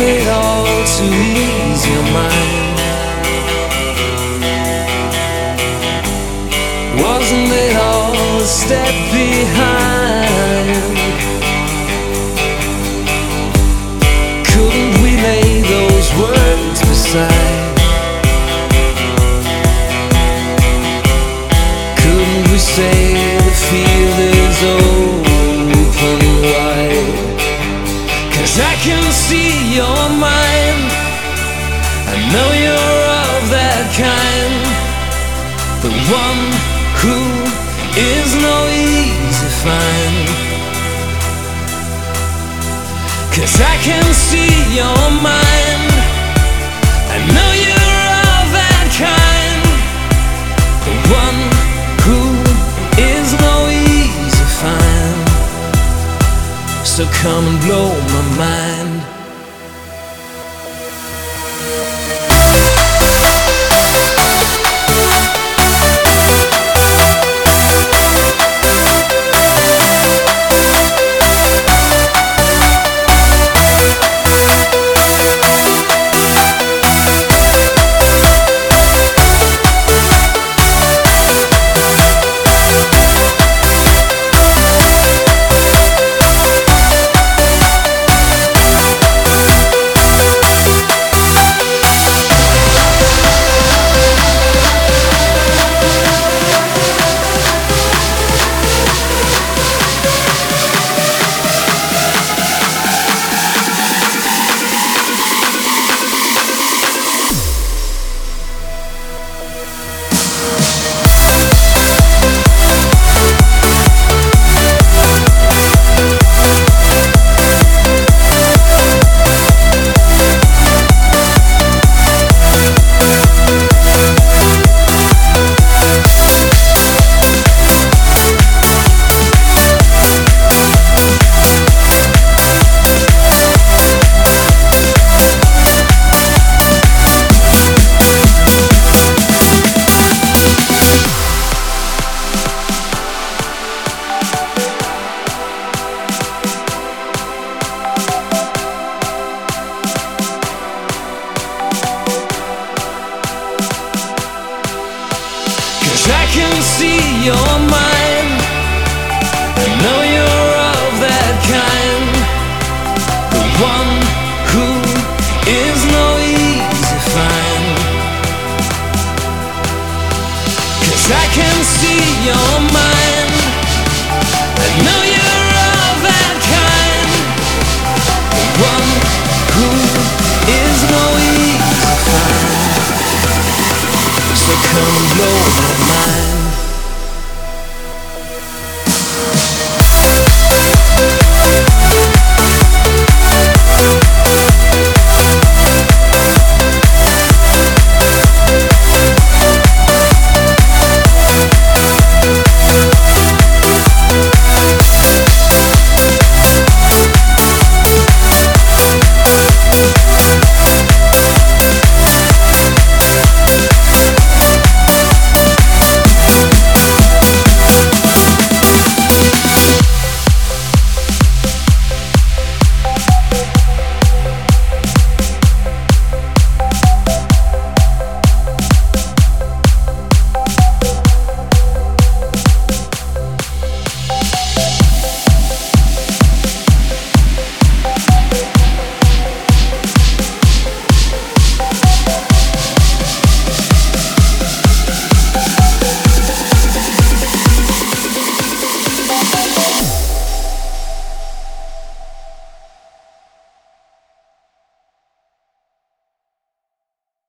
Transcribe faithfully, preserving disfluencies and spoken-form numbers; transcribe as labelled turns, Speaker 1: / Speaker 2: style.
Speaker 1: it all to ease your mind? Wasn't it all a step behind? Couldn't we lay those words beside? Couldn't we say the field is open wide? 'Cause I can see your mind, I know you're of that kind, the one who is no easy find. 'Cause I can see your mind, I know you're of that kind, the one who is no easy find. So come and blow my mind. I can see your mind, I know you're of that kind, the one who is no easy find. 'Cause I can see your mind, I know you're of that kind, the one who is no easy find. So come and blow my mind.